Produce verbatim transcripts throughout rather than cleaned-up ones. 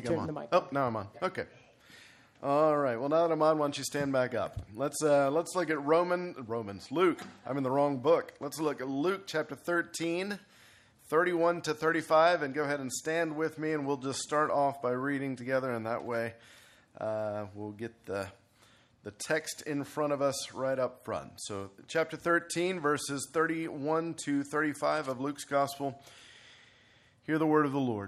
think turn I'm on. the mic Oh, on. now I'm on. Okay. All right. Well, now that I'm on, why don't you stand back up? Let's uh, let's look at Roman Romans Luke. I'm in the wrong book. Let's look at Luke chapter thirteen, thirty-one to thirty-five, and go ahead and stand with me, and we'll just start off by reading together, and that way uh, we'll get the the text in front of us right up front. So, chapter thirteen, verses thirty-one to thirty-five of Luke's Gospel. Hear the word of the Lord.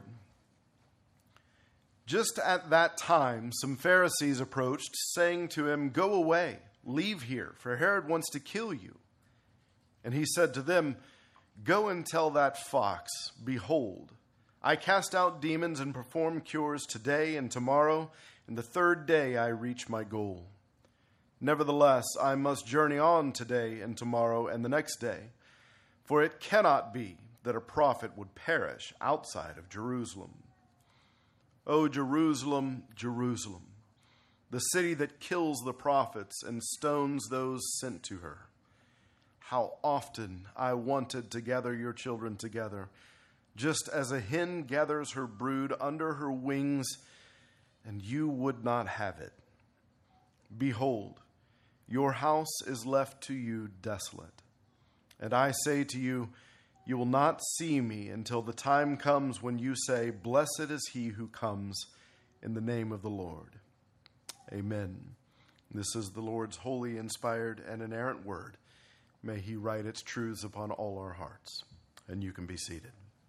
Just at that time, some Pharisees approached, saying to him, "Go away, leave here, for Herod wants to kill you." And he said to them, "Go and tell that fox, behold, I cast out demons and perform cures today and tomorrow, and the third day I reach my goal. Nevertheless, I must journey on today and tomorrow and the next day, for it cannot be that a prophet would perish outside of Jerusalem. O Jerusalem, Jerusalem, the city that kills the prophets and stones those sent to her. How often I wanted to gather your children together, just as a hen gathers her brood under her wings, and you would not have it. Behold, your house is left to you desolate. And I say to you, you will not see me until the time comes when you say, blessed is he who comes in the name of the Lord. Amen." This is the Lord's holy, inspired, and inerrant word. May he write its truths upon all our hearts. And you can be seated.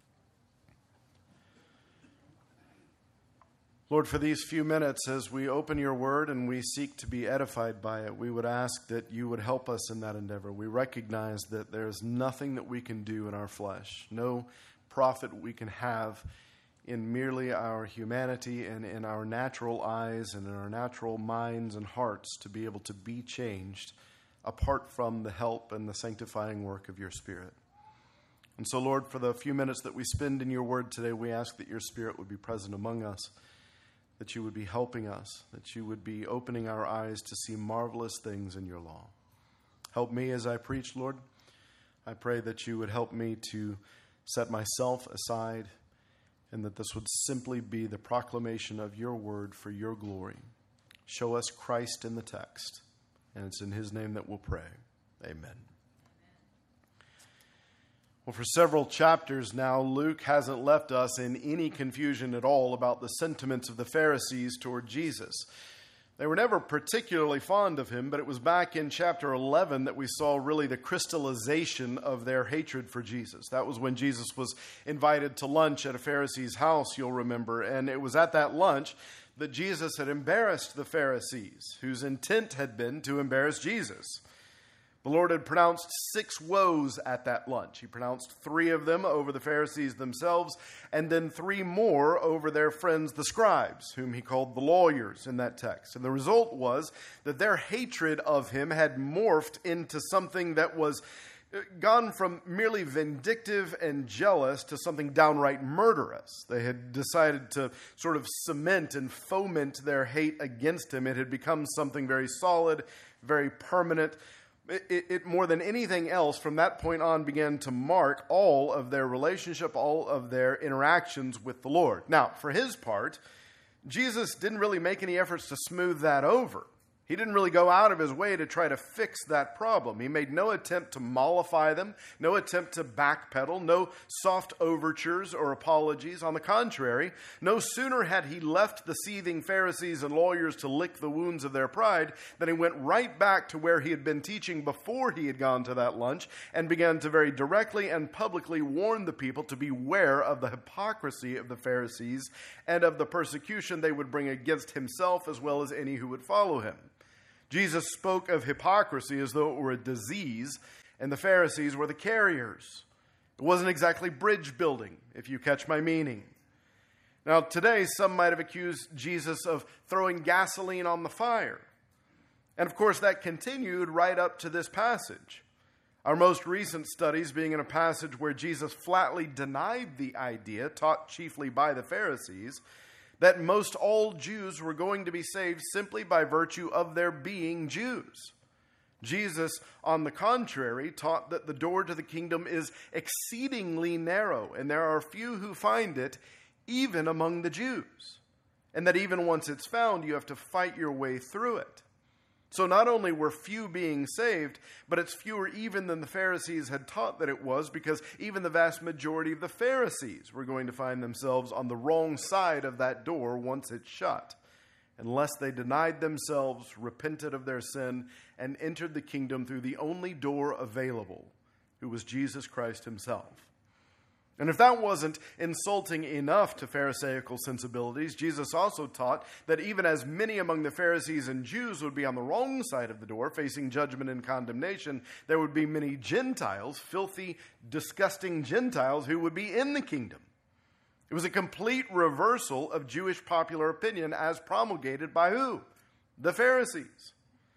Lord, for these few minutes as we open your word and we seek to be edified by it, we would ask that you would help us in that endeavor. We recognize that there's nothing that we can do in our flesh, no profit we can have in merely our humanity and in our natural eyes and in our natural minds and hearts to be able to be changed apart from the help and the sanctifying work of your Spirit. And so, Lord, for the few minutes that we spend in your word today, we ask that your Spirit would be present among us, that you would be helping us, that you would be opening our eyes to see marvelous things in your law. Help me as I preach, Lord. I pray that you would help me to set myself aside and that this would simply be the proclamation of your word for your glory. Show us Christ in the text, and it's in his name that we'll pray. Amen. Well, for several chapters now, Luke hasn't left us in any confusion at all about the sentiments of the Pharisees toward Jesus. They were never particularly fond of him, but it was back in chapter eleven that we saw really the crystallization of their hatred for Jesus. That was when Jesus was invited to lunch at a Pharisee's house, you'll remember, and it was at that lunch that Jesus had embarrassed the Pharisees, whose intent had been to embarrass Jesus. The Lord had pronounced six woes at that lunch. He pronounced three of them over the Pharisees themselves, and then three more over their friends, the scribes, whom he called the lawyers in that text. And the result was that their hatred of him had morphed into something that was gone from merely vindictive and jealous to something downright murderous. They had decided to sort of cement and foment their hate against him. It had become something very solid, very permanent. It, it, more than anything else, from that point on, began to mark all of their relationship, all of their interactions with the Lord. Now, for his part, Jesus didn't really make any efforts to smooth that over. He didn't really go out of his way to try to fix that problem. He made no attempt to mollify them, no attempt to backpedal, no soft overtures or apologies. On the contrary, no sooner had he left the seething Pharisees and lawyers to lick the wounds of their pride than he went right back to where he had been teaching before he had gone to that lunch and began to very directly and publicly warn the people to beware of the hypocrisy of the Pharisees and of the persecution they would bring against himself as well as any who would follow him. Jesus spoke of hypocrisy as though it were a disease, and the Pharisees were the carriers. It wasn't exactly bridge building, if you catch my meaning. Now, today, some might have accused Jesus of throwing gasoline on the fire. And of course, that continued right up to this passage. Our most recent studies being in a passage where Jesus flatly denied the idea, taught chiefly by the Pharisees, that most all Jews were going to be saved simply by virtue of their being Jews. Jesus, on the contrary, taught that the door to the kingdom is exceedingly narrow, and there are few who find it, even among the Jews. and that even once it's found, you have to fight your way through it. So not only were few being saved, but it's fewer even than the Pharisees had taught that it was, because even the vast majority of the Pharisees were going to find themselves on the wrong side of that door once it's shut, unless they denied themselves, repented of their sin, and entered the kingdom through the only door available, who was Jesus Christ himself. And if that wasn't insulting enough to Pharisaical sensibilities, Jesus also taught that even as many among the Pharisees and Jews would be on the wrong side of the door, facing judgment and condemnation, there would be many Gentiles, filthy, disgusting Gentiles, who would be in the kingdom. It was a complete reversal of Jewish popular opinion as promulgated by who? The Pharisees.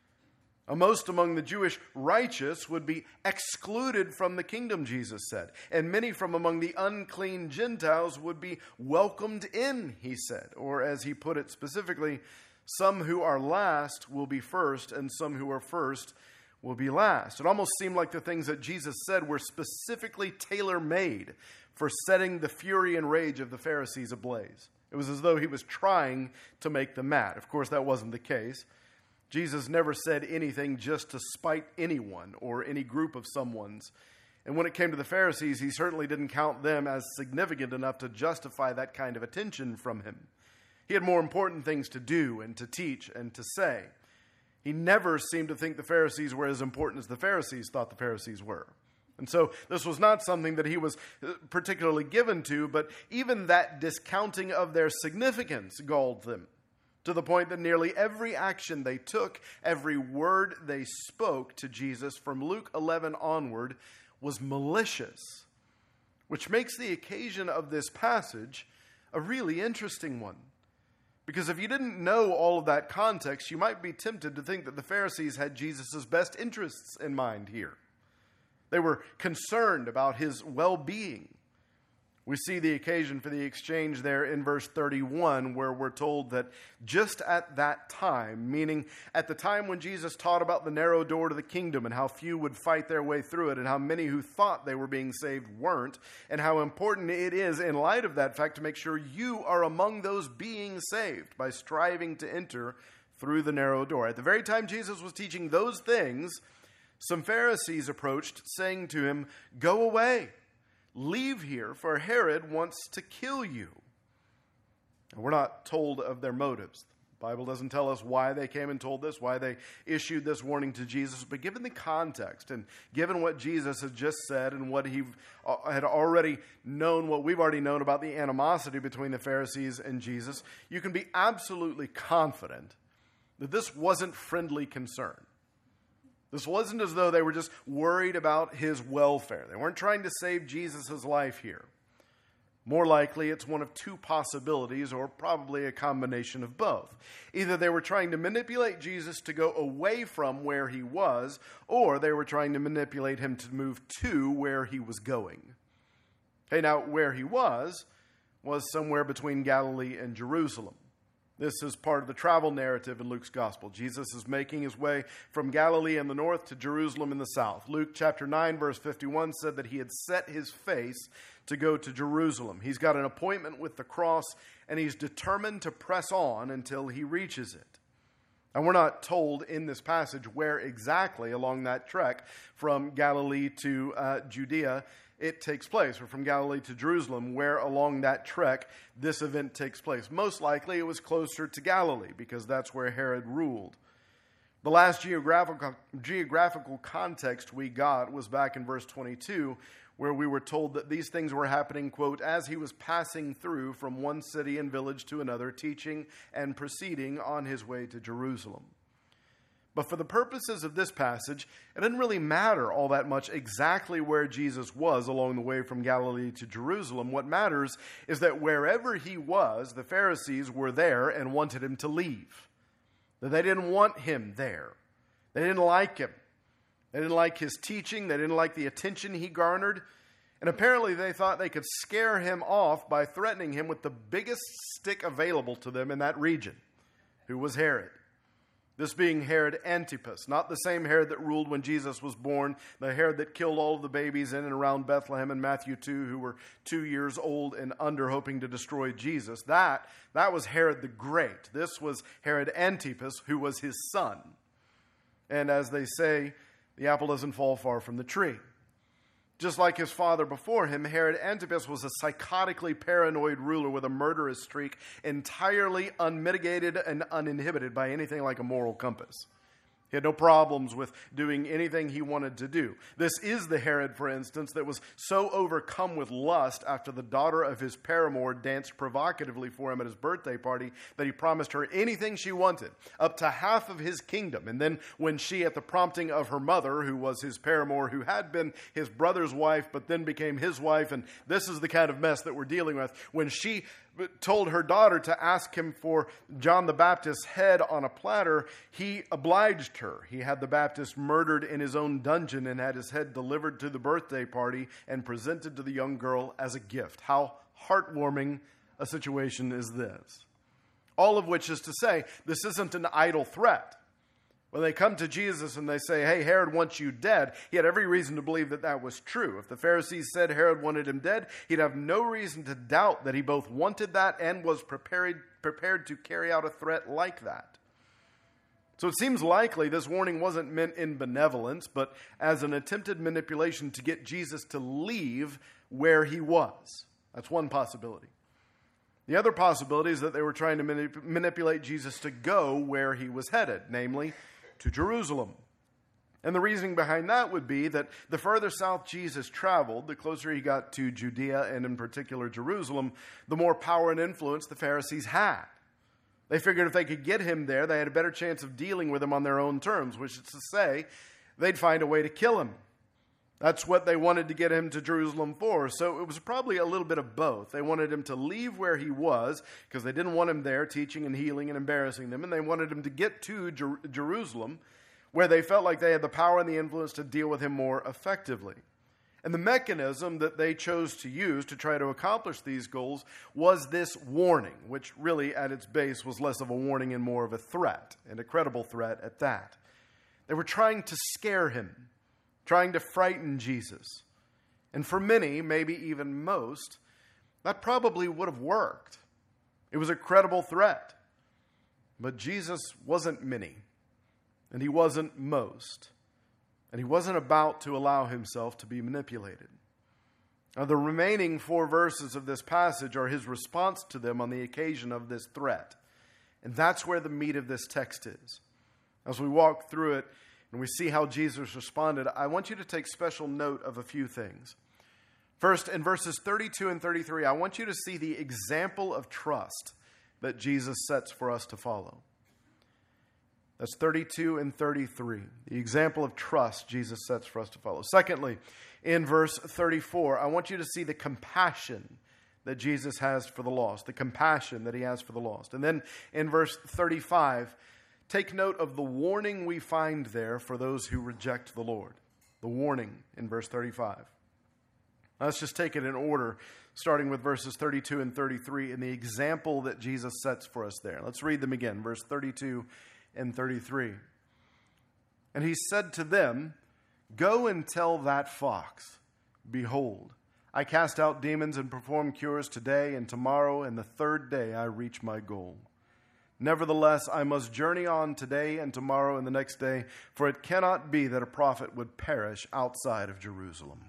Most among the Jewish righteous would be excluded from the kingdom, Jesus said. And many from among the unclean Gentiles would be welcomed in, he said. Or as he put it specifically, some who are last will be first, and some who are first will be last. It almost seemed like the things that Jesus said were specifically tailor-made for setting the fury and rage of the Pharisees ablaze. It was as though he was trying to make them mad. Of course, that wasn't the case. Jesus never said anything just to spite anyone or any group of someone's. And when it came to the Pharisees, he certainly didn't count them as significant enough to justify that kind of attention from him. He had more important things to do and to teach and to say. He never seemed to think the Pharisees were as important as the Pharisees thought the Pharisees were. And so this was not something that he was particularly given to, but even that discounting of their significance galled them, to the point that nearly every action they took, every word they spoke to Jesus from Luke eleven onward was malicious, which makes the occasion of this passage a really interesting one. Because if you didn't know all of that context, you might be tempted to think that the Pharisees had Jesus' best interests in mind here. They were concerned about his well-being. We see the occasion for the exchange there in verse thirty-one, where we're told that just at that time, meaning at the time when Jesus taught about the narrow door to the kingdom and how few would fight their way through it and how many who thought they were being saved weren't, and how important it is in light of that fact to make sure you are among those being saved by striving to enter through the narrow door. At the very time Jesus was teaching those things, some Pharisees approached, saying to him, "Go away. Leave here, for Herod wants to kill you." And we're not told of their motives. The Bible doesn't tell us why they came and told this, why they issued this warning to Jesus. But given the context and given what Jesus had just said and what he had already known, what we've already known about the animosity between the Pharisees and Jesus, you can be absolutely confident that this wasn't friendly concern. This wasn't as though they were just worried about his welfare. They weren't trying to save Jesus' life here. More likely, it's one of two possibilities, or probably a combination of both. Either they were trying to manipulate Jesus to go away from where he was, or they were trying to manipulate him to move to where he was going. Okay, now, where he was, was somewhere between Galilee and Jerusalem. This is part of the travel narrative in Luke's gospel. Jesus is making his way from Galilee in the north to Jerusalem in the south. Luke chapter nine, verse fifty-one said that he had set his face to go to Jerusalem. He's got an appointment with the cross, and he's determined to press on until he reaches it. And we're not told in this passage where exactly along that trek from Galilee to uh, Judea it takes place, or from Galilee to Jerusalem, where along that trek this event takes place. Most likely it was closer to Galilee, because that's where Herod ruled. The last geographical, geographical context we got was back in verse twenty-two, where we were told that these things were happening, quote, as he was passing through from one city and village to another, teaching and proceeding on his way to Jerusalem. But for the purposes of this passage, it didn't really matter all that much exactly where Jesus was along the way from Galilee to Jerusalem. What matters is that wherever he was, the Pharisees were there and wanted him to leave. That they didn't want him there. They didn't like him. They didn't like his teaching. They didn't like the attention he garnered. And apparently they thought they could scare him off by threatening him with the biggest stick available to them in that region, who was Herod. This being Herod Antipas, not the same Herod that ruled when Jesus was born, the Herod that killed all of the babies in and around Bethlehem in Matthew two who were two years old and under, hoping to destroy Jesus. That, that was Herod the Great. This was Herod Antipas, who was his son. And as they say, the apple doesn't fall far from the tree. Just like his father before him, Herod Antipas was a psychotically paranoid ruler with a murderous streak, entirely unmitigated and uninhibited by anything like a moral compass. He had no problems with doing anything he wanted to do. This is the Herod, for instance, that was so overcome with lust after the daughter of his paramour danced provocatively for him at his birthday party that he promised her anything she wanted, up to half of his kingdom. And then when she, at the prompting of her mother, who was his paramour, who had been his brother's wife, but then became his wife, and this is the kind of mess that we're dealing with, when she told her daughter to ask him for John the Baptist's head on a platter, he obliged her. He had the Baptist murdered in his own dungeon and had his head delivered to the birthday party and presented to the young girl as a gift. How heartwarming a situation is this? All of which is to say, this isn't an idle threat. When they come to Jesus and they say, hey, Herod wants you dead, he had every reason to believe that that was true. If the Pharisees said Herod wanted him dead, he'd have no reason to doubt that he both wanted that and was prepared, prepared to carry out a threat like that. So it seems likely this warning wasn't meant in benevolence, but as an attempted manipulation to get Jesus to leave where he was. That's one possibility. The other possibility is that they were trying to manip- manipulate Jesus to go where he was headed, namely to Jerusalem. And the reasoning behind that would be that the further south Jesus traveled, the closer he got to Judea and in particular Jerusalem, the more power and influence the Pharisees had. They figured if they could get him there, they had a better chance of dealing with him on their own terms, which is to say, they'd find a way to kill him. That's what they wanted to get him to Jerusalem for. So it was probably a little bit of both. They wanted him to leave where he was because they didn't want him there teaching and healing and embarrassing them. And they wanted him to get to Jer- Jerusalem where they felt like they had the power and the influence to deal with him more effectively. And the mechanism that they chose to use to try to accomplish these goals was this warning, which really at its base was less of a warning and more of a threat, and a credible threat at that. They were trying to scare him, trying to frighten Jesus. And for many, maybe even most, that probably would have worked. It was a credible threat. But Jesus wasn't many, and he wasn't most, and he wasn't about to allow himself to be manipulated. Now, the remaining four verses of this passage are his response to them on the occasion of this threat. And that's where the meat of this text is. As we walk through it, and we see how Jesus responded, I want you to take special note of a few things. First, in verses thirty-two and thirty-three, I want you to see the example of trust that Jesus sets for us to follow. That's thirty-two and thirty-three, the example of trust Jesus sets for us to follow. Secondly, in verse thirty-four, I want you to see the compassion that Jesus has for the lost, the compassion that he has for the lost. And then in verse thirty-five, take note of the warning we find there for those who reject the Lord. The warning in verse thirty-five. Now, let's just take it in order, starting with verses thirty-two and thirty-three and the example that Jesus sets for us there. Let's read them again, verse thirty-two and thirty-three. And he said to them, go and tell that fox, behold, I cast out demons and perform cures today and tomorrow, and the third day I reach my goal. Nevertheless, I must journey on today and tomorrow and the next day, for it cannot be that a prophet would perish outside of Jerusalem.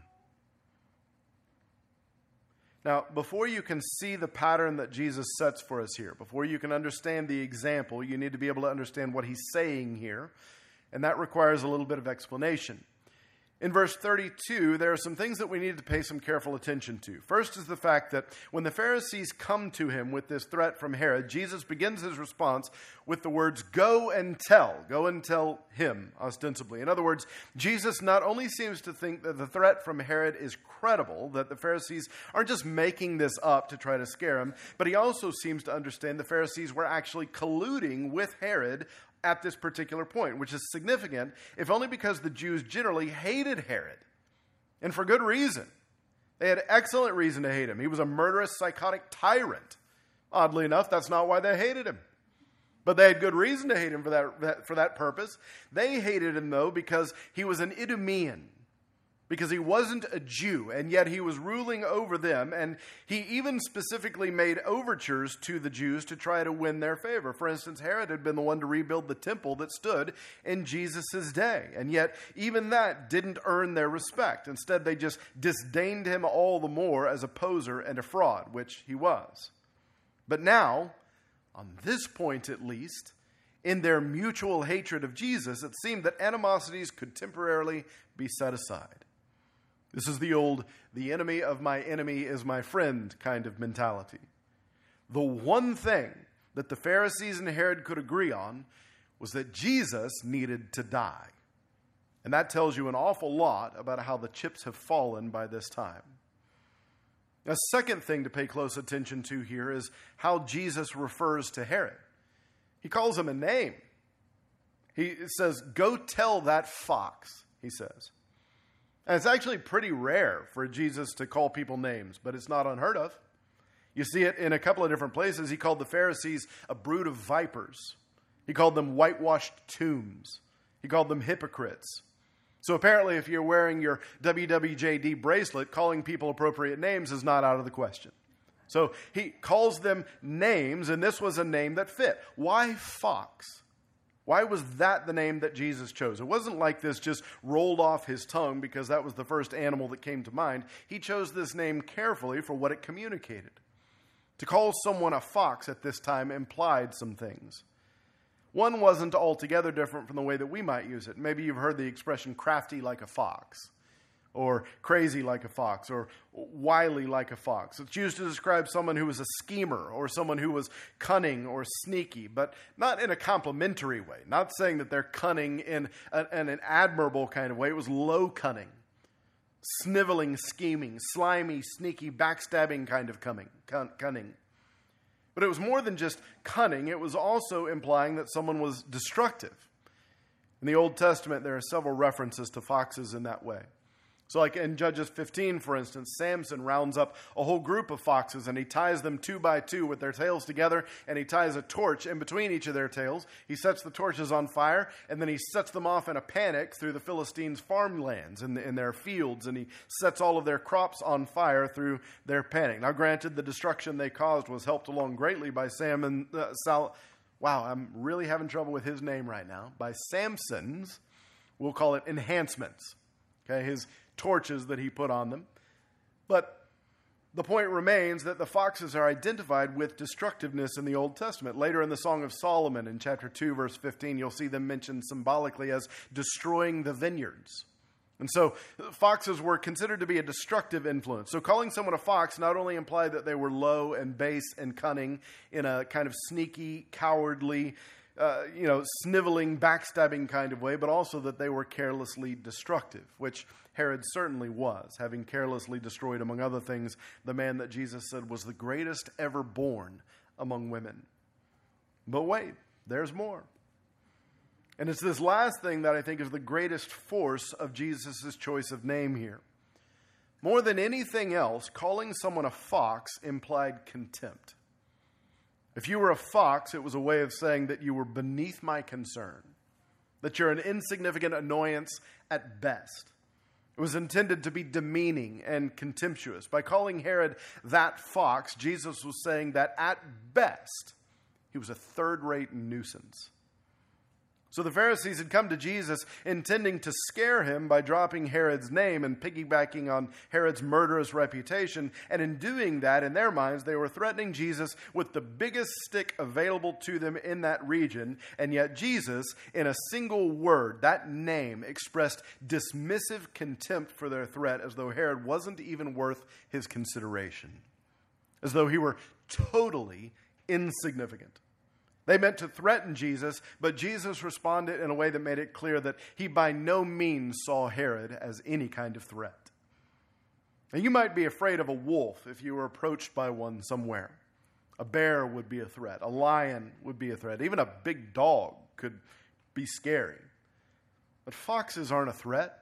Now, before you can see the pattern that Jesus sets for us here, before you can understand the example, you need to be able to understand what he's saying here, and that requires a little bit of explanation. In verse thirty-two, there are some things that we need to pay some careful attention to. First is the fact that when the Pharisees come to him with this threat from Herod, Jesus begins his response with the words, go and tell. Go and tell him, ostensibly. In other words, Jesus not only seems to think that the threat from Herod is credible, that the Pharisees aren't just making this up to try to scare him, but he also seems to understand the Pharisees were actually colluding with Herod at this particular point, which is significant, if only because the Jews generally hated Herod, and for good reason. They had excellent reason to hate him. He was a murderous, psychotic tyrant. Oddly enough, that's not why they hated him. But they had good reason to hate him for that, that for that purpose. They hated him, though, because he was an Idumean, because he wasn't a Jew, and yet he was ruling over them, and he even specifically made overtures to the Jews to try to win their favor. For instance, Herod had been the one to rebuild the temple that stood in Jesus' day, and yet even that didn't earn their respect. Instead, they just disdained him all the more as a poser and a fraud, which he was. But now, on this point at least, in their mutual hatred of Jesus, it seemed that animosities could temporarily be set aside. This is the old, the enemy of my enemy is my friend kind of mentality. The one thing that the Pharisees and Herod could agree on was that Jesus needed to die. And that tells you an awful lot about how the chips have fallen by this time. A second thing to pay close attention to here is how Jesus refers to Herod. He calls him a name. He says, "Go tell that fox," he says. And it's actually pretty rare for Jesus to call people names, but it's not unheard of. You see it in a couple of different places. He called the Pharisees a brood of vipers. He called them whitewashed tombs. He called them hypocrites. So apparently, if you're wearing your W W J D bracelet, calling people appropriate names is not out of the question. So he calls them names, and this was a name that fit. Why fox? Why was that the name that Jesus chose? It wasn't like this just rolled off his tongue because that was the first animal that came to mind. He chose this name carefully for what it communicated. To call someone a fox at this time implied some things. One wasn't altogether different from the way that we might use it. Maybe you've heard the expression crafty like a fox, or crazy like a fox, or wily like a fox. It's used to describe someone who was a schemer, or someone who was cunning or sneaky, but not in a complimentary way. Not saying that they're cunning in an, in an admirable kind of way. It was low cunning, sniveling, scheming, slimy, sneaky, backstabbing kind of cunning. cunning. But it was more than just cunning. It was also implying that someone was destructive. In the Old Testament, there are several references to foxes in that way. So like in Judges fifteen, for instance, Samson rounds up a whole group of foxes and he ties them two by two with their tails together, and he ties a torch in between each of their tails. He sets the torches on fire, and then he sets them off in a panic through the Philistines' farmlands and in, in their fields, and he sets all of their crops on fire through their panic. Now granted, the destruction they caused was helped along greatly by Sam and uh, Sal. Wow, I'm really having trouble with his name right now. By Samson's, we'll call it enhancements. Okay, his torches that he put on them. But the point remains that the foxes are identified with destructiveness in the Old Testament. Later in the Song of Solomon, in chapter two, verse fifteen, you'll see them mentioned symbolically as destroying the vineyards. And so foxes were considered to be a destructive influence. So calling someone a fox not only implied that they were low and base and cunning in a kind of sneaky, cowardly, Uh, you know, sniveling, backstabbing kind of way, but also that they were carelessly destructive, which Herod certainly was, having carelessly destroyed, among other things, the man that Jesus said was the greatest ever born among women. But wait, there's more. And it's this last thing that I think is the greatest force of Jesus' choice of name here. More than anything else, calling someone a fox implied contempt. If you were a fox, it was a way of saying that you were beneath my concern, that you're an insignificant annoyance at best. It was intended to be demeaning and contemptuous. By calling Herod that fox, Jesus was saying that at best, he was a third-rate nuisance. So the Pharisees had come to Jesus intending to scare him by dropping Herod's name and piggybacking on Herod's murderous reputation. And in doing that, in their minds, they were threatening Jesus with the biggest stick available to them in that region. And yet Jesus, in a single word, that name, expressed dismissive contempt for their threat, as though Herod wasn't even worth his consideration, as though he were totally insignificant. They meant to threaten Jesus, but Jesus responded in a way that made it clear that he by no means saw Herod as any kind of threat. Now, you might be afraid of a wolf if you were approached by one somewhere. A bear would be a threat. A lion would be a threat. Even a big dog could be scary. But foxes aren't a threat.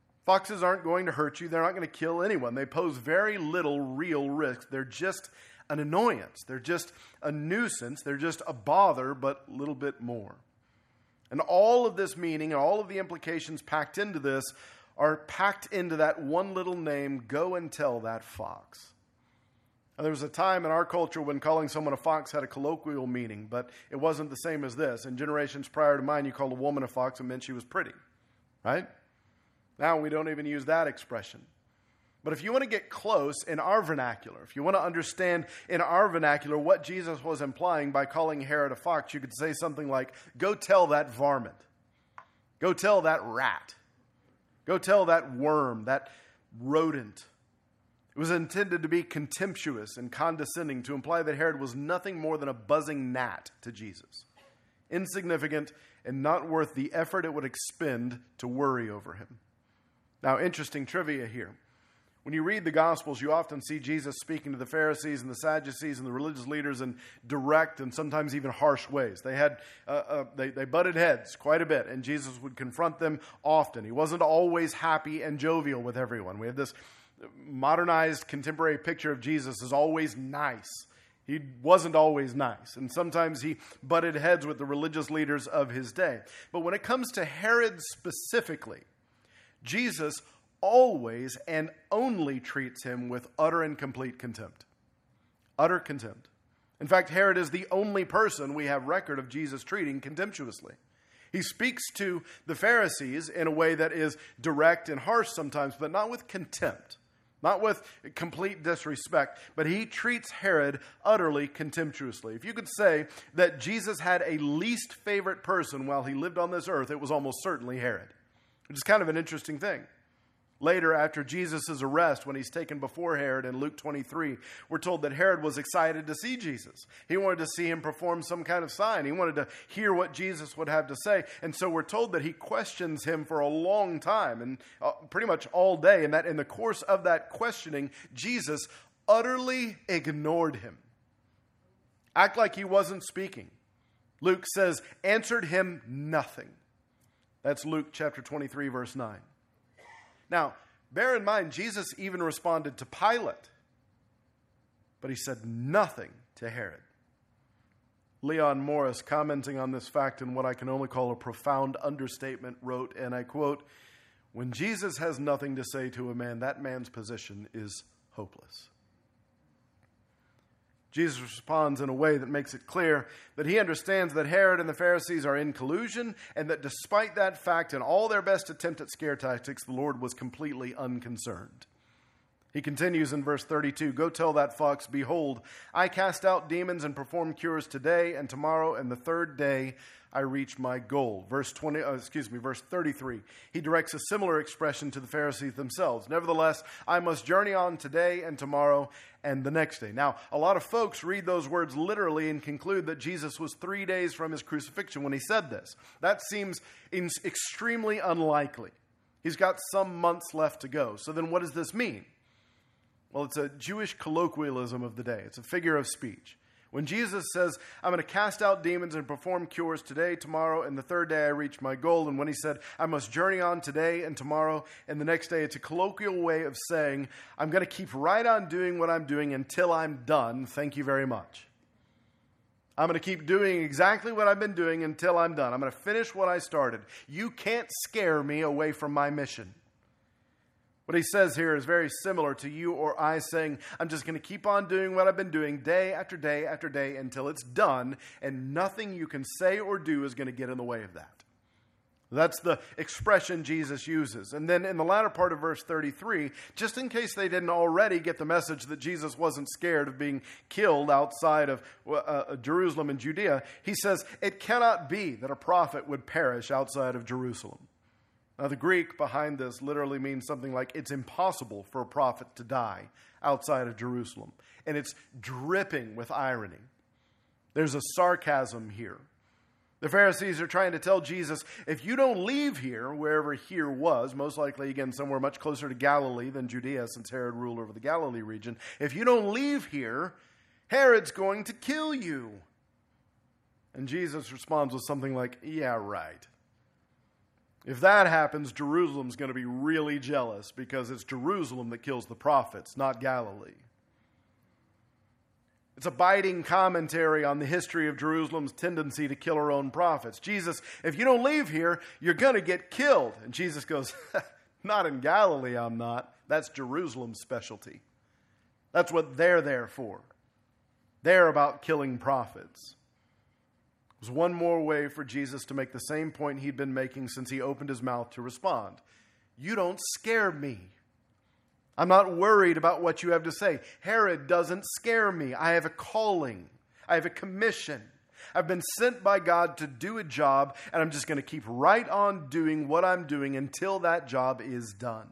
Foxes aren't going to hurt you. They're not going to kill anyone. They pose very little real risk. They're just an annoyance. They're just a nuisance. They're just a bother, but a little bit more. And all of this meaning and all of the implications packed into this are packed into that one little name, go and tell that fox. Now, there was a time in our culture when calling someone a fox had a colloquial meaning, but it wasn't the same as this. In generations prior to mine, you called a woman a fox, it meant she was pretty, right? Now we don't even use that expression. But if you want to get close in our vernacular, if you want to understand in our vernacular what Jesus was implying by calling Herod a fox, you could say something like, go tell that varmint. Go tell that rat. Go tell that worm, that rodent. It was intended to be contemptuous and condescending, to imply that Herod was nothing more than a buzzing gnat to Jesus. Insignificant and not worth the effort it would expend to worry over him. Now, interesting trivia here. When you read the Gospels, you often see Jesus speaking to the Pharisees and the Sadducees and the religious leaders in direct and sometimes even harsh ways. They had uh, uh, they, they butted heads quite a bit, and Jesus would confront them often. He wasn't always happy and jovial with everyone. We have this modernized contemporary picture of Jesus as always nice. He wasn't always nice, and sometimes he butted heads with the religious leaders of his day. But when it comes to Herod specifically, Jesus always and only treats him with utter and complete contempt. Utter contempt. In fact, Herod is the only person we have record of Jesus treating contemptuously. He speaks to the Pharisees in a way that is direct and harsh sometimes, but not with contempt, not with complete disrespect, but he treats Herod utterly contemptuously. If you could say that Jesus had a least favorite person while he lived on this earth, it was almost certainly Herod, which is kind of an interesting thing. Later, after Jesus' arrest, when he's taken before Herod in Luke twenty-three, we're told that Herod was excited to see Jesus. He wanted to see him perform some kind of sign. He wanted to hear what Jesus would have to say. And so we're told that he questions him for a long time, and uh, pretty much all day. And that in the course of that questioning, Jesus utterly ignored him. Act like he wasn't speaking. Luke says, answered him nothing. That's Luke chapter twenty-three, verse nine. Now, bear in mind, Jesus even responded to Pilate, but he said nothing to Herod. Leon Morris, commenting on this fact in what I can only call a profound understatement, wrote, and I quote, when Jesus has nothing to say to a man, that man's position is hopeless. Jesus responds in a way that makes it clear that he understands that Herod and the Pharisees are in collusion, and that despite that fact and all their best attempt at scare tactics, the Lord was completely unconcerned. He continues in verse thirty-two, go tell that fox, behold, I cast out demons and perform cures today and tomorrow, and the third day I reach my goal. Verse twenty, uh, excuse me, verse thirty-three. He directs a similar expression to the Pharisees themselves. Nevertheless, I must journey on today and tomorrow and the next day. Now, a lot of folks read those words literally and conclude that Jesus was three days from his crucifixion when he said this. That seems in- extremely unlikely. He's got some months left to go. So then what does this mean? Well, it's a Jewish colloquialism of the day. It's a figure of speech. When Jesus says, I'm going to cast out demons and perform cures today, tomorrow, and the third day I reach my goal. And when he said, I must journey on today and tomorrow and the next day, it's a colloquial way of saying, I'm going to keep right on doing what I'm doing until I'm done. Thank you very much. I'm going to keep doing exactly what I've been doing until I'm done. I'm going to finish what I started. You can't scare me away from my mission. What he says here is very similar to you or I saying, I'm just going to keep on doing what I've been doing day after day after day until it's done, and nothing you can say or do is going to get in the way of that. That's the expression Jesus uses. And then in the latter part of verse thirty-three, just in case they didn't already get the message that Jesus wasn't scared of being killed outside of uh, Jerusalem and Judea, he says, it cannot be that a prophet would perish outside of Jerusalem. Now, the Greek behind this literally means something like it's impossible for a prophet to die outside of Jerusalem. And it's dripping with irony. There's a sarcasm here. The Pharisees are trying to tell Jesus, if you don't leave here, wherever here was, most likely, again, somewhere much closer to Galilee than Judea, since Herod ruled over the Galilee region, if you don't leave here, Herod's going to kill you. And Jesus responds with something like, yeah, right. If that happens, Jerusalem's going to be really jealous because it's Jerusalem that kills the prophets, not Galilee. It's a biting commentary on the history of Jerusalem's tendency to kill her own prophets. Jesus, if you don't leave here, you're going to get killed. And Jesus goes, not in Galilee, I'm not. That's Jerusalem's specialty. That's what they're there for. They're about killing prophets. It was one more way for Jesus to make the same point he'd been making since he opened his mouth to respond. You don't scare me. I'm not worried about what you have to say. Herod doesn't scare me. I have a calling. I have a commission. I've been sent by God to do a job, and I'm just going to keep right on doing what I'm doing until that job is done.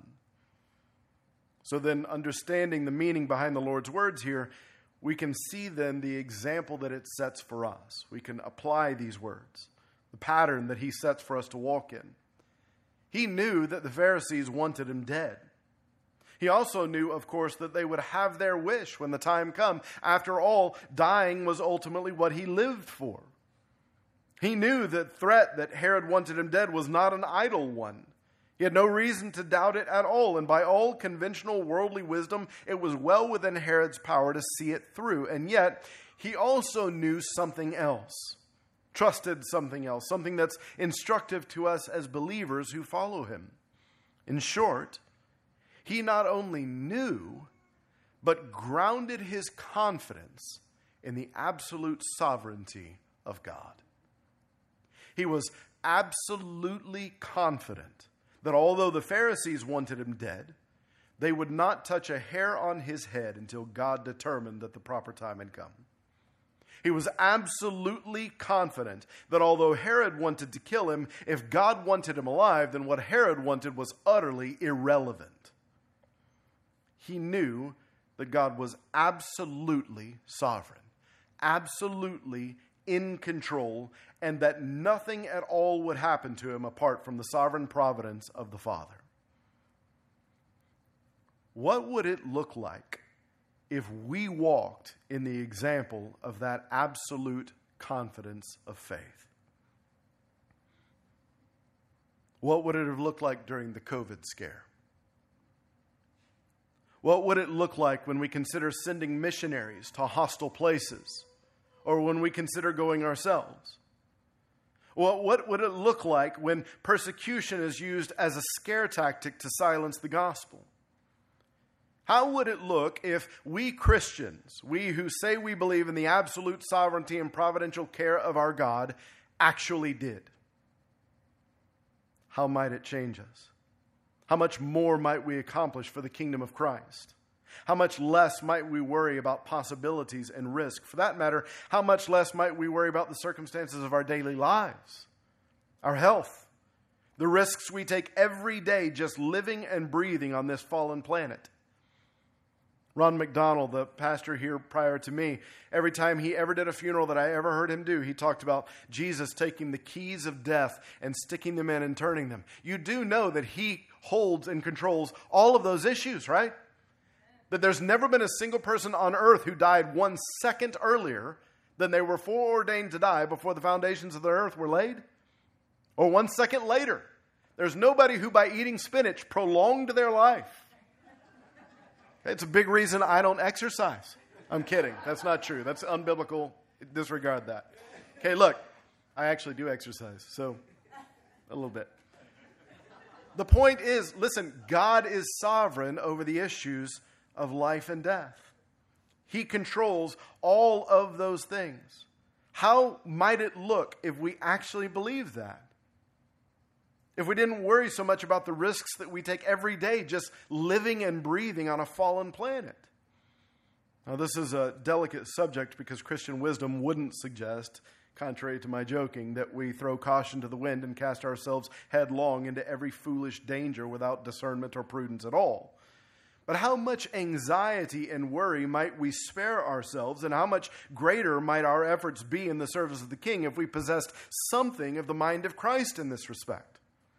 So then, understanding the meaning behind the Lord's words here, we can see then the example that it sets for us. We can apply these words, the pattern that he sets for us to walk in. He knew that the Pharisees wanted him dead. He also knew, of course, that they would have their wish when the time come. After all, dying was ultimately what he lived for. He knew that threat that Herod wanted him dead was not an idle one. He had no reason to doubt it at all, and by all conventional worldly wisdom, it was well within Herod's power to see it through. And yet, he also knew something else, trusted something else, something that's instructive to us as believers who follow him. In short, he not only knew, but grounded his confidence in the absolute sovereignty of God. He was absolutely confident that although the Pharisees wanted him dead, they would not touch a hair on his head until God determined that the proper time had come. He was absolutely confident that although Herod wanted to kill him, if God wanted him alive, then what Herod wanted was utterly irrelevant. He knew that God was absolutely sovereign, absolutely in control, and that nothing at all would happen to him apart from the sovereign providence of the Father. What would it look like if we walked in the example of that absolute confidence of faith? What would it have looked like during the COVID scare? What would it look like when we consider sending missionaries to hostile places, or when we consider going ourselves? Well, what would it look like when persecution is used as a scare tactic to silence the gospel? How would it look if we Christians, we who say we believe in the absolute sovereignty and providential care of our God, actually did? How might it change us? How much more might we accomplish for the kingdom of Christ? How much less might we worry about possibilities and risk? For that matter, how much less might we worry about the circumstances of our daily lives, our health, the risks we take every day just living and breathing on this fallen planet? Ron McDonald, the pastor here prior to me, every time he ever did a funeral that I ever heard him do, he talked about Jesus taking the keys of death and sticking them in and turning them. You do know that he holds and controls all of those issues, right? That there's never been a single person on earth who died one second earlier than they were foreordained to die before the foundations of the earth were laid, or one second later. There's nobody who by eating spinach prolonged their life. It's a big reason I don't exercise. I'm kidding. That's not true. That's unbiblical. Disregard that. Okay, look, I actually do exercise, so a little bit. The point is, listen, God is sovereign over the issues of life and death. He controls all of those things. How might it look if we actually believed that? If we didn't worry so much about the risks that we take every day just living and breathing on a fallen planet? Now, this is a delicate subject because Christian wisdom wouldn't suggest, contrary to my joking, that we throw caution to the wind and cast ourselves headlong into every foolish danger without discernment or prudence at all. But how much anxiety and worry might we spare ourselves, and how much greater might our efforts be in the service of the King if we possessed something of the mind of Christ in this respect?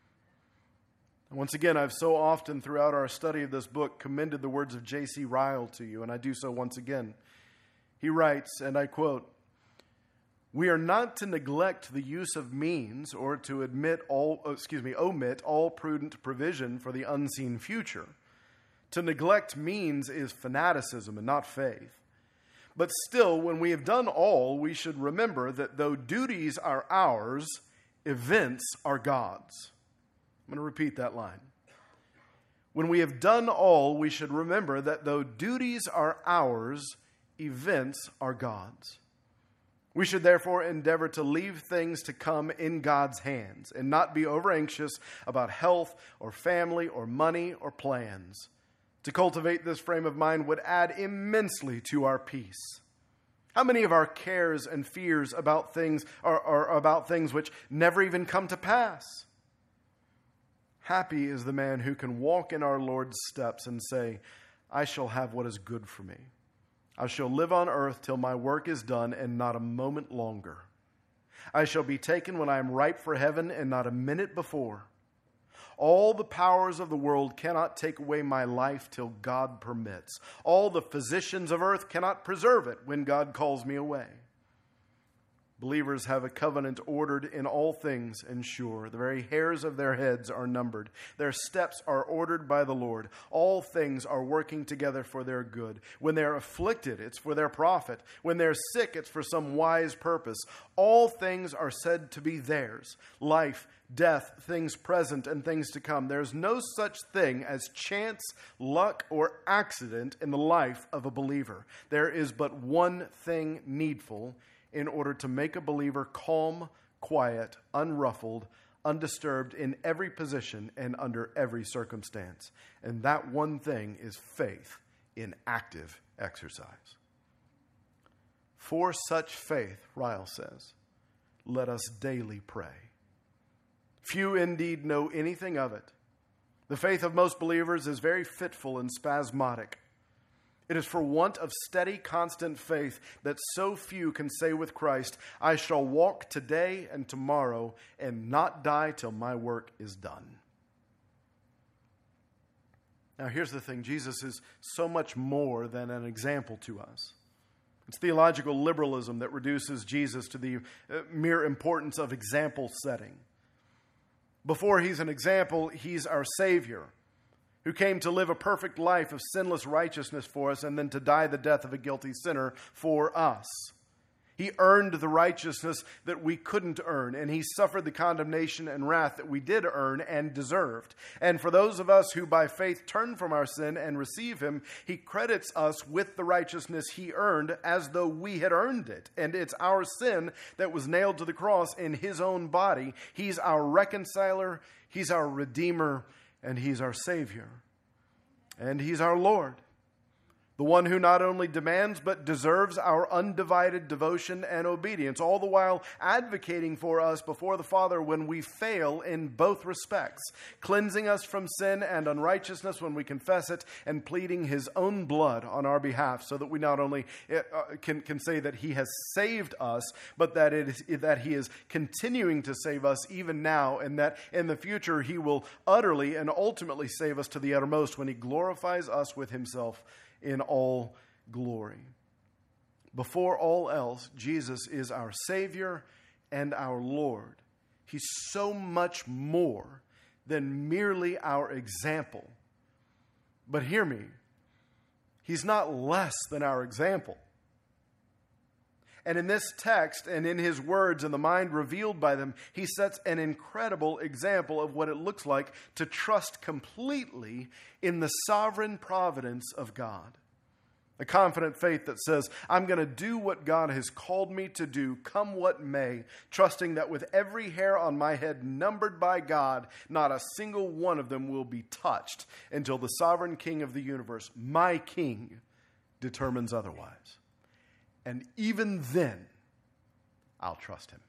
And once again, I've so often throughout our study of this book commended the words of J C Ryle to you, and I do so once again. He writes, and I quote, "We are not to neglect the use of means or to admit all, excuse me, omit all prudent provision for the unseen future. To neglect means is fanaticism and not faith. But still, when we have done all, we should remember that though duties are ours, events are God's. I'm going to repeat that line. When we have done all, we should remember that though duties are ours, events are God's. We should therefore endeavor to leave things to come in God's hands and not be over anxious about health or family or money or plans. To cultivate this frame of mind would add immensely to our peace. How many of our cares and fears about things are, are about things which never even come to pass? Happy is the man who can walk in our Lord's steps and say, I shall have what is good for me. I shall live on earth till my work is done and not a moment longer. I shall be taken when I am ripe for heaven and not a minute before. All the powers of the world cannot take away my life till God permits. All the physicians of earth cannot preserve it when God calls me away. Believers have a covenant ordered in all things and sure. The very hairs of their heads are numbered. Their steps are ordered by the Lord. All things are working together for their good. When they're afflicted, it's for their profit. When they're sick, it's for some wise purpose. All things are said to be theirs. Life, death, things present and things to come. There's no such thing as chance, luck, or accident in the life of a believer. There is but one thing needful in order to make a believer calm, quiet, unruffled, undisturbed in every position and under every circumstance. And that one thing is faith in active exercise. For such faith, Ryle says, let us daily pray. Few indeed know anything of it. The faith of most believers is very fitful and spasmodic. It is for want of steady, constant faith that so few can say with Christ, I shall walk today and tomorrow and not die till my work is done. Now here's the thing. Jesus is so much more than an example to us. It's theological liberalism that reduces Jesus to the mere importance of example setting. Before he's an example, he's our Savior, who came to live a perfect life of sinless righteousness for us and then to die the death of a guilty sinner for us. He earned the righteousness that we couldn't earn, and he suffered the condemnation and wrath that we did earn and deserved. And for those of us who by faith turn from our sin and receive him, he credits us with the righteousness he earned as though we had earned it. And it's our sin that was nailed to the cross in his own body. He's our reconciler, he's our redeemer, and he's our Savior. And he's our Lord. The one who not only demands but deserves our undivided devotion and obedience, all the while advocating for us before the Father when we fail in both respects, cleansing us from sin and unrighteousness when we confess it, and pleading his own blood on our behalf so that we not only uh, can, can say that he has saved us, but that, it is, that he is continuing to save us even now, and that in the future he will utterly and ultimately save us to the uttermost when he glorifies us with himself in all glory. Before all else, Jesus is our Savior and our Lord. He's so much more than merely our example. But hear me, he's not less than our example. And in this text and in his words and the mind revealed by them, he sets an incredible example of what it looks like to trust completely in the sovereign providence of God. A confident faith that says, I'm going to do what God has called me to do, come what may, trusting that with every hair on my head numbered by God, not a single one of them will be touched until the sovereign King of the universe, my King, determines otherwise. And even then, I'll trust him.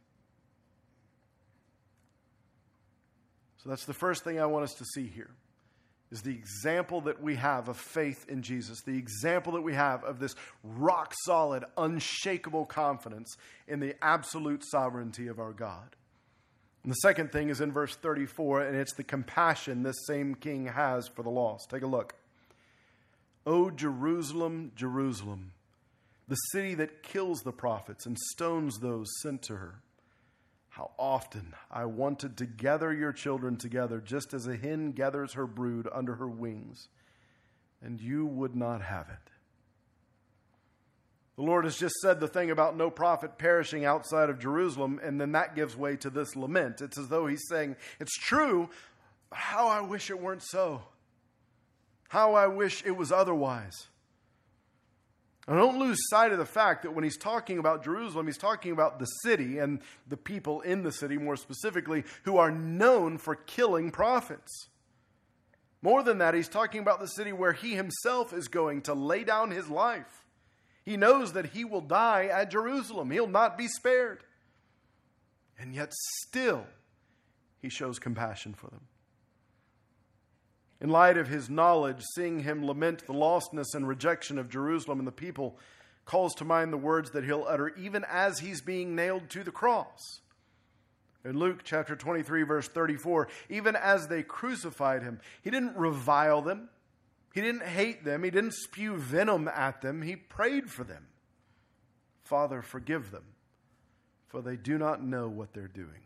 So that's the first thing I want us to see here, is the example that we have of faith in Jesus, the example that we have of this rock-solid, unshakable confidence in the absolute sovereignty of our God. And the second thing is in verse thirty-four, and it's the compassion this same king has for the lost. Take a look. O Jerusalem, Jerusalem, the city that kills the prophets and stones those sent to her. How often I wanted to gather your children together, just as a hen gathers her brood under her wings, and you would not have it. The Lord has just said the thing about no prophet perishing outside of Jerusalem, and then that gives way to this lament. It's as though he's saying, it's true, but how I wish it weren't so. How I wish it was otherwise. And don't lose sight of the fact that when he's talking about Jerusalem, he's talking about the city and the people in the city, more specifically, who are known for killing prophets. More than that, he's talking about the city where he himself is going to lay down his life. He knows that he will die at Jerusalem. He'll not be spared. And yet still, he shows compassion for them. In light of his knowledge, seeing him lament the lostness and rejection of Jerusalem and the people calls to mind the words that he'll utter even as he's being nailed to the cross. In Luke chapter twenty-three, verse thirty-four, even as they crucified him, he didn't revile them. He didn't hate them. He didn't spew venom at them. He prayed for them. Father, forgive them, for they do not know what they're doing.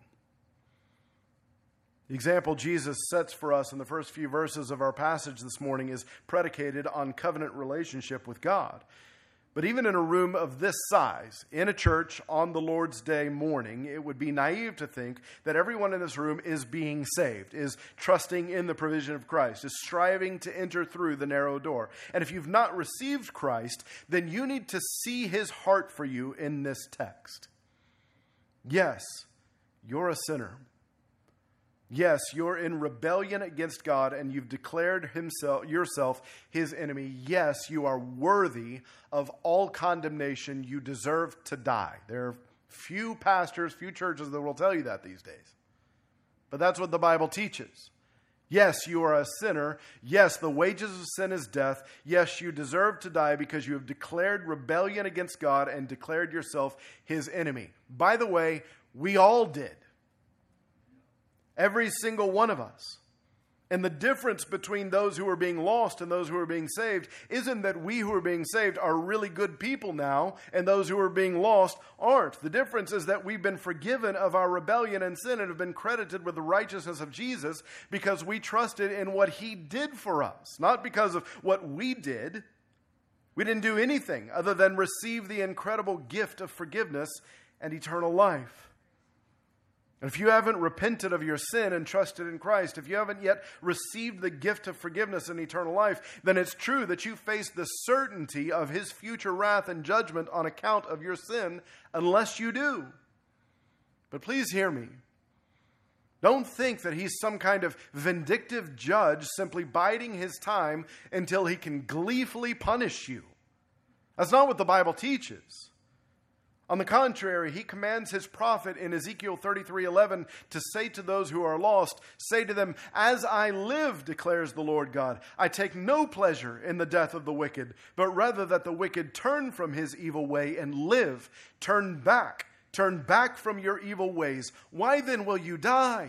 The example Jesus sets for us in the first few verses of our passage this morning is predicated on covenant relationship with God. But even in a room of this size, in a church on the Lord's Day morning, it would be naive to think that everyone in this room is being saved, is trusting in the provision of Christ, is striving to enter through the narrow door. And if you've not received Christ, then you need to see his heart for you in this text. Yes, you're a sinner. Yes, you're in rebellion against God and you've declared himself, yourself his enemy. Yes, you are worthy of all condemnation. You deserve to die. There are few pastors, few churches that will tell you that these days. But that's what the Bible teaches. Yes, you are a sinner. Yes, the wages of sin is death. Yes, you deserve to die because you have declared rebellion against God and declared yourself his enemy. By the way, we all did. Every single one of us. And the difference between those who are being lost and those who are being saved isn't that we who are being saved are really good people now and those who are being lost aren't. The difference is that we've been forgiven of our rebellion and sin and have been credited with the righteousness of Jesus because we trusted in what he did for us, not because of what we did. We didn't do anything other than receive the incredible gift of forgiveness and eternal life. And if you haven't repented of your sin and trusted in Christ, if you haven't yet received the gift of forgiveness and eternal life, then it's true that you face the certainty of his future wrath and judgment on account of your sin unless you do. But please hear me. Don't think that he's some kind of vindictive judge simply biding his time until he can gleefully punish you. That's not what the Bible teaches. On the contrary, he commands his prophet in Ezekiel thirty-three eleven to say to those who are lost, say to them, as I live, declares the Lord God, I take no pleasure in the death of the wicked, but rather that the wicked turn from his evil way and live. Turn back, turn back from your evil ways. Why then will you die?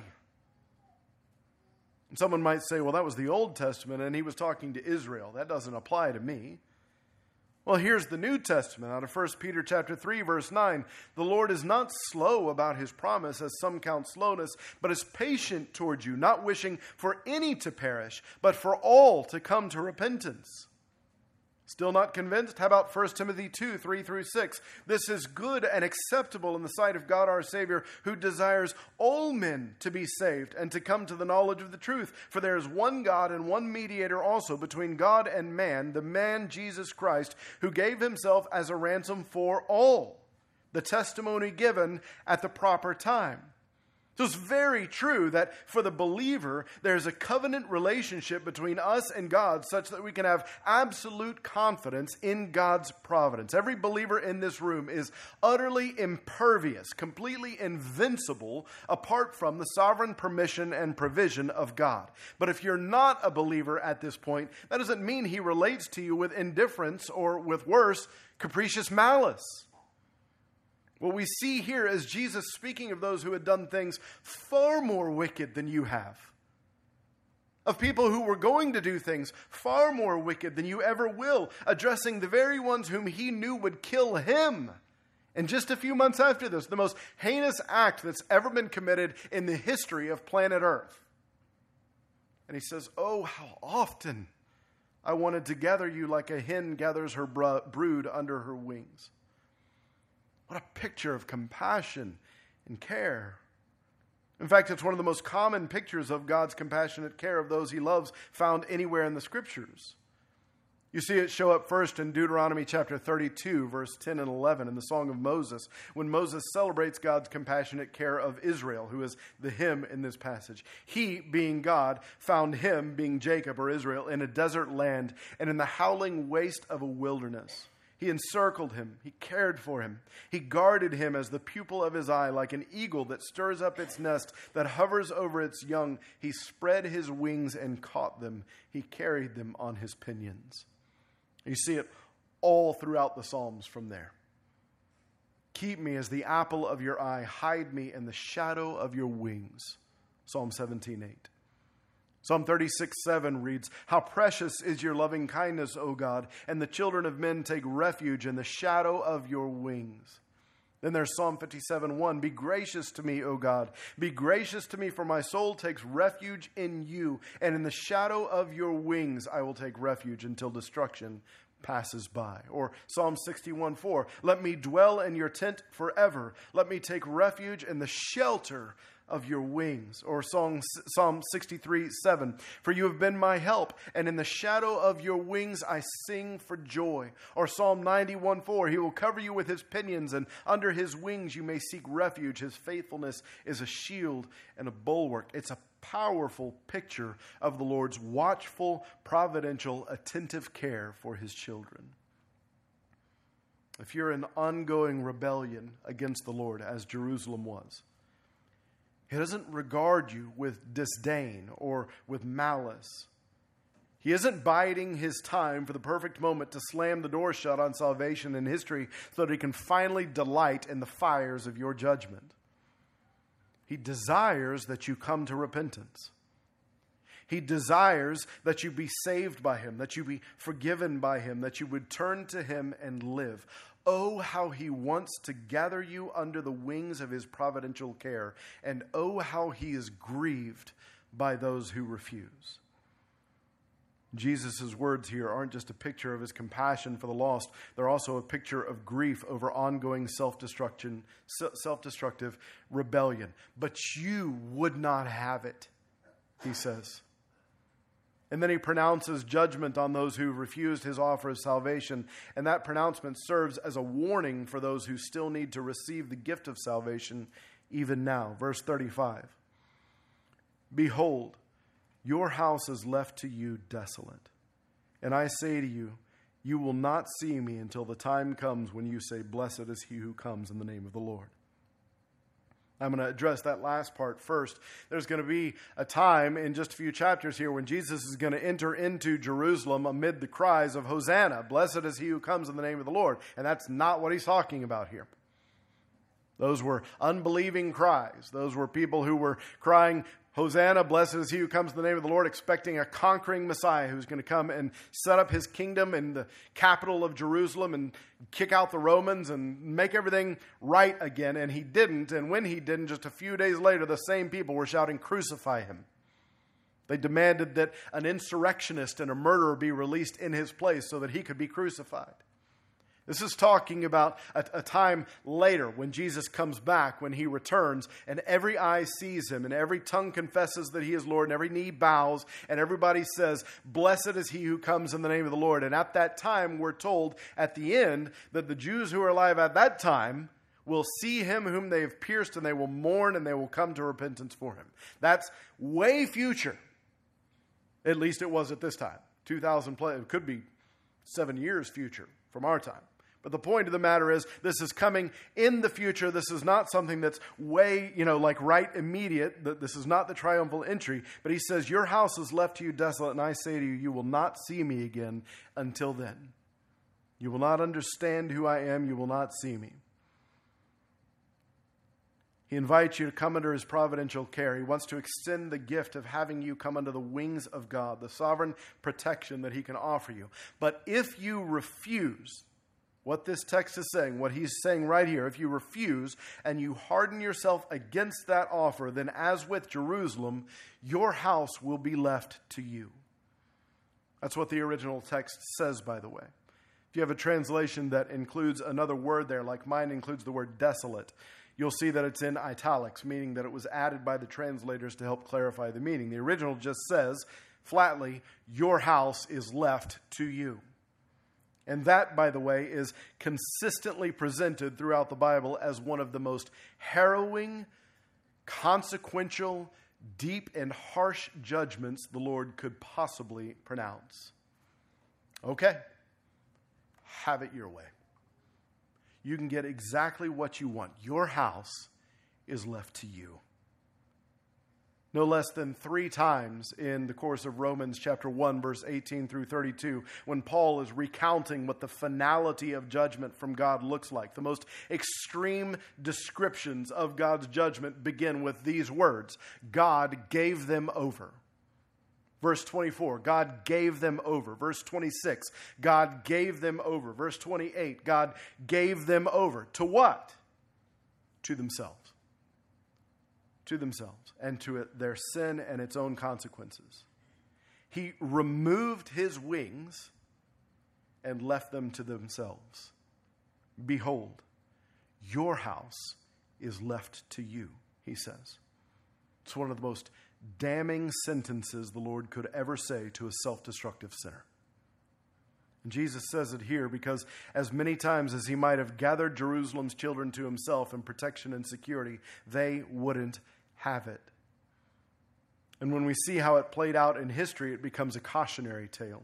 And someone might say, well, that was the Old Testament and he was talking to Israel. That doesn't apply to me. Well, here's the New Testament out of First Peter chapter three, verse nine. The Lord is not slow about his promise, as some count slowness, but is patient toward you, not wishing for any to perish, but for all to come to repentance. Still not convinced? How about First Timothy two, three through six? This is good and acceptable in the sight of God our Savior, who desires all men to be saved and to come to the knowledge of the truth. For there is one God and one mediator also between God and man, the man Jesus Christ, who gave himself as a ransom for all, the testimony given at the proper time. So it's very true that for the believer, there's a covenant relationship between us and God such that we can have absolute confidence in God's providence. Every believer in this room is utterly impervious, completely invincible, apart from the sovereign permission and provision of God. But if you're not a believer at this point, that doesn't mean he relates to you with indifference or, with worse, capricious malice. What we see here is Jesus speaking of those who had done things far more wicked than you have. Of people who were going to do things far more wicked than you ever will, addressing the very ones whom he knew would kill him. And just a few months after this, the most heinous act that's ever been committed in the history of planet Earth. And he says, oh, how often I wanted to gather you like a hen gathers her brood under her wings. What a picture of compassion and care. In fact, it's one of the most common pictures of God's compassionate care of those he loves found anywhere in the Scriptures. You see it show up first in Deuteronomy chapter thirty-two, verse ten and eleven, in the Song of Moses, when Moses celebrates God's compassionate care of Israel, who is the him in this passage. He, being God, found him, being Jacob or Israel, in a desert land and in the howling waste of a wilderness. He encircled him. He cared for him. He guarded him as the pupil of his eye, like an eagle that stirs up its nest, that hovers over its young. He spread his wings and caught them. He carried them on his pinions. You see it all throughout the Psalms from there. Keep me as the apple of your eye. Hide me in the shadow of your wings. Psalm seventeen eight. Psalm thirty-six seven reads, how precious is your loving kindness, O God, and the children of men take refuge in the shadow of your wings. Then there's Psalm fifty-seven one, be gracious to me, O God. Be gracious to me, for my soul takes refuge in you, and in the shadow of your wings I will take refuge until destruction passes by. Or Psalm sixty-one four, let me dwell in your tent forever. Let me take refuge in the shelter of your wings. Or Psalm, Psalm sixty-three seven, for you have been my help, and in the shadow of your wings I sing for joy. Or Psalm ninety-one four, he will cover you with his pinions, and under his wings you may seek refuge. His faithfulness is a shield and a bulwark. It's a powerful picture of the Lord's watchful, providential, attentive care for his children. If you're in ongoing rebellion against the Lord, as Jerusalem was, he doesn't regard you with disdain or with malice. He isn't biding his time for the perfect moment to slam the door shut on salvation and history so that he can finally delight in the fires of your judgment. He desires that you come to repentance. He desires that you be saved by him, that you be forgiven by him, that you would turn to him and live. Oh, how he wants to gather you under the wings of his providential care. And oh, how he is grieved by those who refuse. Jesus' words here aren't just a picture of his compassion for the lost. They're also a picture of grief over ongoing self-destruction, self-destructive rebellion. But you would not have it, he says. And then he pronounces judgment on those who refused his offer of salvation. And that pronouncement serves as a warning for those who still need to receive the gift of salvation even now. Verse thirty-five. Behold, your house is left to you desolate. And I say to you, you will not see me until the time comes when you say, blessed is he who comes in the name of the Lord. I'm going to address that last part first. There's going to be a time in just a few chapters here when Jesus is going to enter into Jerusalem amid the cries of Hosanna. Blessed is he who comes in the name of the Lord. And that's not what he's talking about here. Those were unbelieving cries. Those were people who were crying, Hosanna, blessed is he who comes in the name of the Lord, expecting a conquering Messiah who's going to come and set up his kingdom in the capital of Jerusalem and kick out the Romans and make everything right again. And he didn't. And when he didn't, just a few days later, the same people were shouting, crucify him. They demanded that an insurrectionist and a murderer be released in his place so that he could be crucified. This is talking about a, a time later when Jesus comes back, when he returns, and every eye sees him, and every tongue confesses that he is Lord, and every knee bows, and everybody says, blessed is he who comes in the name of the Lord. And at that time, we're told at the end that the Jews who are alive at that time will see him whom they have pierced, and they will mourn, and they will come to repentance for him. That's way future. At least it was at this time. two thousand, it could be seven years future from our time. But the point of the matter is, this is coming in the future. This is not something that's way, you know, like right immediate. This is not the triumphal entry. But he says, your house is left to you desolate, and I say to you, you will not see me again until then. You will not understand who I am. You will not see me. He invites you to come under his providential care. He wants to extend the gift of having you come under the wings of God, the sovereign protection that he can offer you. But if you refuse what this text is saying, what he's saying right here, if you refuse and you harden yourself against that offer, then as with Jerusalem, your house will be left to you. That's what the original text says, by the way. If you have a translation that includes another word there, like mine includes the word desolate, you'll see that it's in italics, meaning that it was added by the translators to help clarify the meaning. The original just says, flatly, your house is left to you. And that, by the way, is consistently presented throughout the Bible as one of the most harrowing, consequential, deep, and harsh judgments the Lord could possibly pronounce. Okay, have it your way. You can get exactly what you want. Your house is left to you. No less than three times in the course of Romans chapter one, verse eighteen through thirty-two, when Paul is recounting what the finality of judgment from God looks like. The most extreme descriptions of God's judgment begin with these words: God gave them over. Verse twenty-four, God gave them over. Verse twenty-six, God gave them over. Verse twenty-eight, God gave them over. To what? To themselves. To themselves and to it, their sin and its own consequences. He removed his wings and left them to themselves. Behold, your house is left to you, he says. It's one of the most damning sentences the Lord could ever say to a self-destructive sinner. And Jesus says it here because as many times as he might have gathered Jerusalem's children to himself in protection and security, they wouldn't have it. And when we see how it played out in history, it becomes a cautionary tale.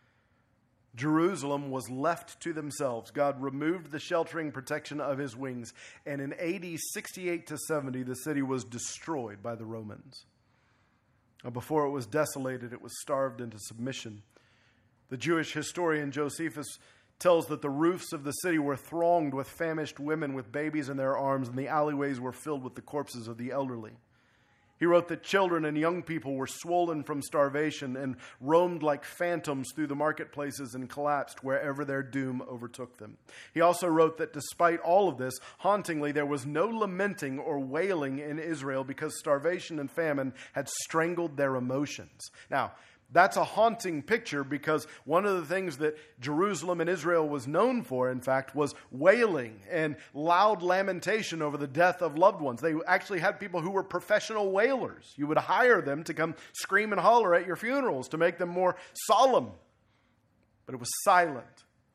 Jerusalem was left to themselves. God removed the sheltering protection of his wings, and in A D sixty-eight to seventy, the city was destroyed by the Romans. Now, before it was desolated, it was starved into submission. The Jewish historian Josephus tells that the roofs of the city were thronged with famished women with babies in their arms, and the alleyways were filled with the corpses of the elderly. He wrote that children and young people were swollen from starvation and roamed like phantoms through the marketplaces and collapsed wherever their doom overtook them. He also wrote that despite all of this, hauntingly, there was no lamenting or wailing in Israel because starvation and famine had strangled their emotions. Now, that's a haunting picture because one of the things that Jerusalem and Israel was known for, in fact, was wailing and loud lamentation over the death of loved ones. They actually had people who were professional wailers. You would hire them to come scream and holler at your funerals to make them more solemn. But it was silent.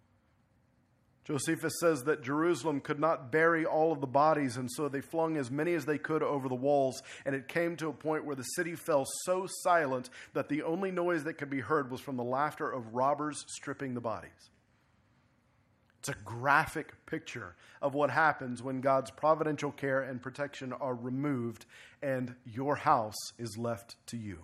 Josephus says that Jerusalem could not bury all of the bodies, and so they flung as many as they could over the walls, and it came to a point where the city fell so silent that the only noise that could be heard was from the laughter of robbers stripping the bodies. It's a graphic picture of what happens when God's providential care and protection are removed and your house is left to you.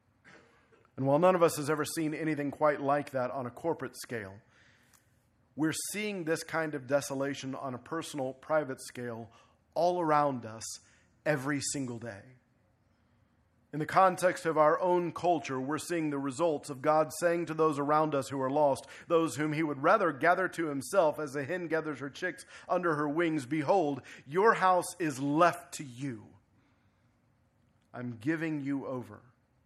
And while none of us has ever seen anything quite like that on a corporate scale, we're seeing this kind of desolation on a personal, private scale all around us every single day. In the context of our own culture, we're seeing the results of God saying to those around us who are lost, those whom he would rather gather to himself as a hen gathers her chicks under her wings, behold, your house is left to you. I'm giving you over.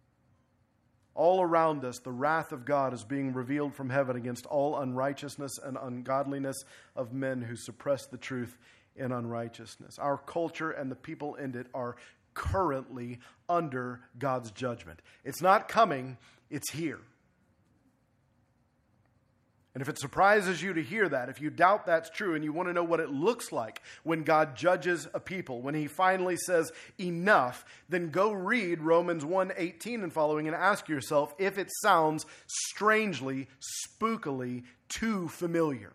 All around us, the wrath of God is being revealed from heaven against all unrighteousness and ungodliness of men who suppress the truth in unrighteousness. Our culture and the people in it are currently under God's judgment. It's not coming, it's here. And if it surprises you to hear that, if you doubt that's true and you want to know what it looks like when God judges a people, when he finally says enough, then go read Romans one eighteen and following and ask yourself if it sounds strangely, spookily too familiar.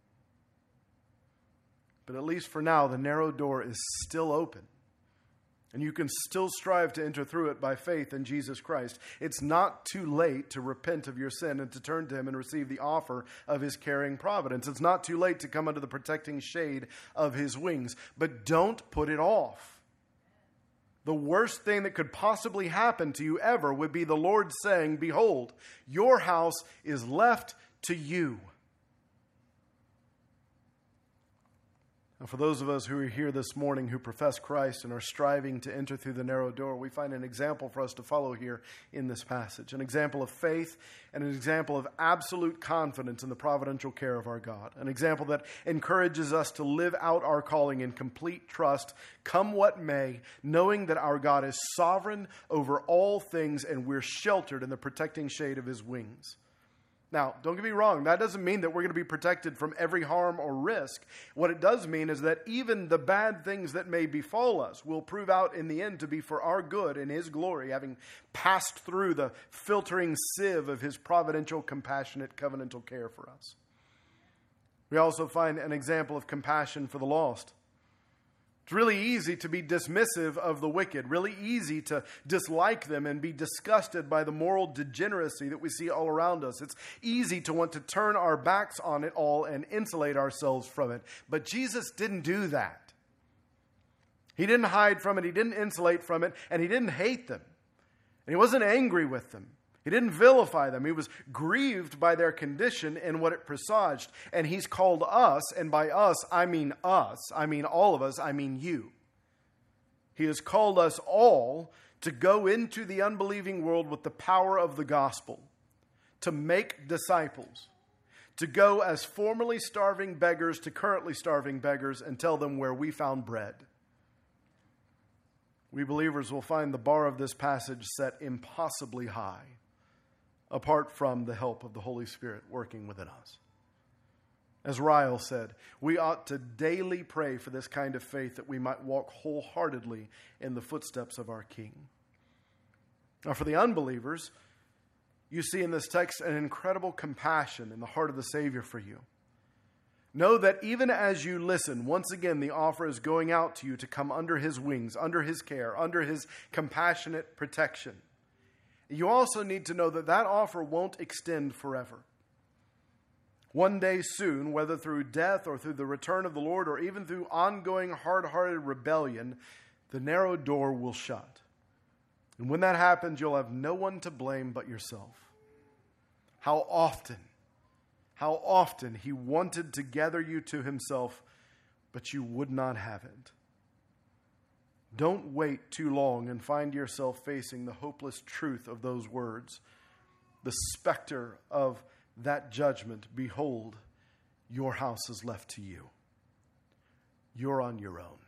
But at least for now, the narrow door is still open. And you can still strive to enter through it by faith in Jesus Christ. It's not too late to repent of your sin and to turn to him and receive the offer of his caring providence. It's not too late to come under the protecting shade of his wings. But don't put it off. The worst thing that could possibly happen to you ever would be the Lord saying, behold, your house is left to you. And for those of us who are here this morning who profess Christ and are striving to enter through the narrow door, we find an example for us to follow here in this passage. An example of faith and an example of absolute confidence in the providential care of our God. An example that encourages us to live out our calling in complete trust, come what may, knowing that our God is sovereign over all things and we're sheltered in the protecting shade of his wings. Now, don't get me wrong, that doesn't mean that we're going to be protected from every harm or risk. What it does mean is that even the bad things that may befall us will prove out in the end to be for our good and his glory, having passed through the filtering sieve of his providential, compassionate, covenantal care for us. We also find an example of compassion for the lost. It's really easy to be dismissive of the wicked, really easy to dislike them and be disgusted by the moral degeneracy that we see all around us. It's easy to want to turn our backs on it all and insulate ourselves from it. But Jesus didn't do that. He didn't hide from it, he didn't insulate from it, and he didn't hate them. And he wasn't angry with them. He didn't vilify them. He was grieved by their condition and what it presaged. And he's called us, and by us, I mean us. I mean all of us. I mean you. He has called us all to go into the unbelieving world with the power of the gospel, to make disciples, to go as formerly starving beggars to currently starving beggars and tell them where we found bread. We believers will find the bar of this passage set impossibly high, apart from the help of the Holy Spirit working within us. As Ryle said, we ought to daily pray for this kind of faith that we might walk wholeheartedly in the footsteps of our King. Now, for the unbelievers, you see in this text an incredible compassion in the heart of the Savior for you. Know that even as you listen, once again, the offer is going out to you to come under his wings, under his care, under his compassionate protection. You also need to know that that offer won't extend forever. One day soon, whether through death or through the return of the Lord or even through ongoing hard-hearted rebellion, the narrow door will shut. And when that happens, you'll have no one to blame but yourself. How often, how often he wanted to gather you to himself, but you would not have it. Don't wait too long and find yourself facing the hopeless truth of those words. The specter of that judgment, behold, your house is left to you. You're on your own.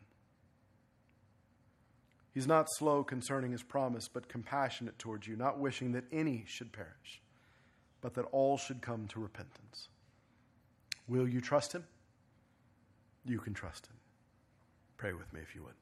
He's not slow concerning his promise, but compassionate towards you, not wishing that any should perish, but that all should come to repentance. Will you trust him? You can trust him. Pray with me if you would.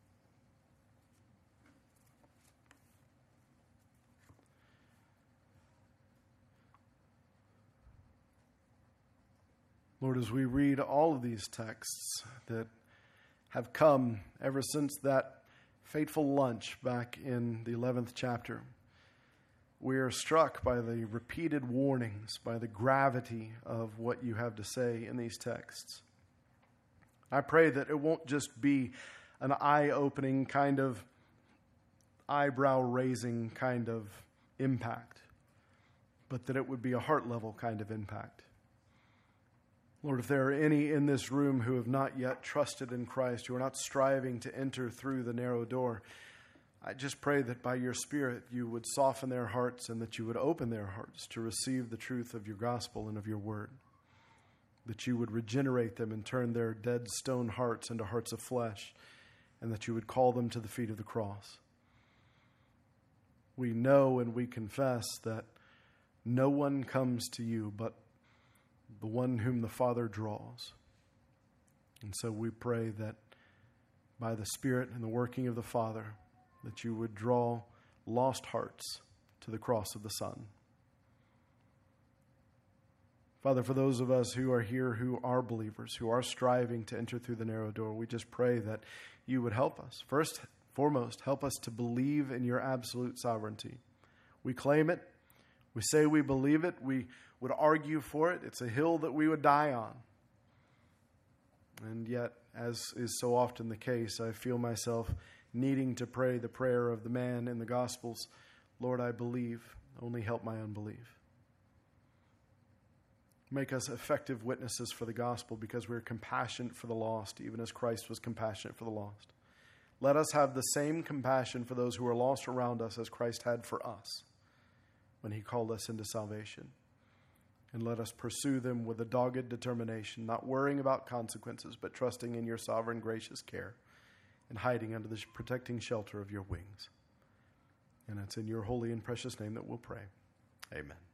Lord, as we read all of these texts that have come ever since that fateful lunch back in the eleventh chapter, we are struck by the repeated warnings, by the gravity of what you have to say in these texts. I pray that it won't just be an eye-opening kind of, eyebrow-raising kind of impact, but that it would be a heart-level kind of impact. Lord, if there are any in this room who have not yet trusted in Christ, who are not striving to enter through the narrow door, I just pray that by your Spirit you would soften their hearts and that you would open their hearts to receive the truth of your gospel and of your word. That you would regenerate them and turn their dead stone hearts into hearts of flesh, and that you would call them to the feet of the cross. We know and we confess that no one comes to you but the one whom the Father draws. And so we pray that by the Spirit and the working of the Father, that you would draw lost hearts to the cross of the Son. Father, for those of us who are here who are believers, who are striving to enter through the narrow door, we just pray that you would help us. First, foremost, help us to believe in your absolute sovereignty. We claim it. We say we believe it. We would argue for it. It's a hill that we would die on. And yet, as is so often the case, I feel myself needing to pray the prayer of the man in the Gospels, Lord, I believe, only help my unbelief. Make us effective witnesses for the gospel because we're compassionate for the lost, even as Christ was compassionate for the lost. Let us have the same compassion for those who are lost around us as Christ had for us when he called us into salvation. And let us pursue them with a dogged determination, not worrying about consequences, but trusting in your sovereign gracious care and hiding under the protecting shelter of your wings. And it's in your holy and precious name that we'll pray. Amen.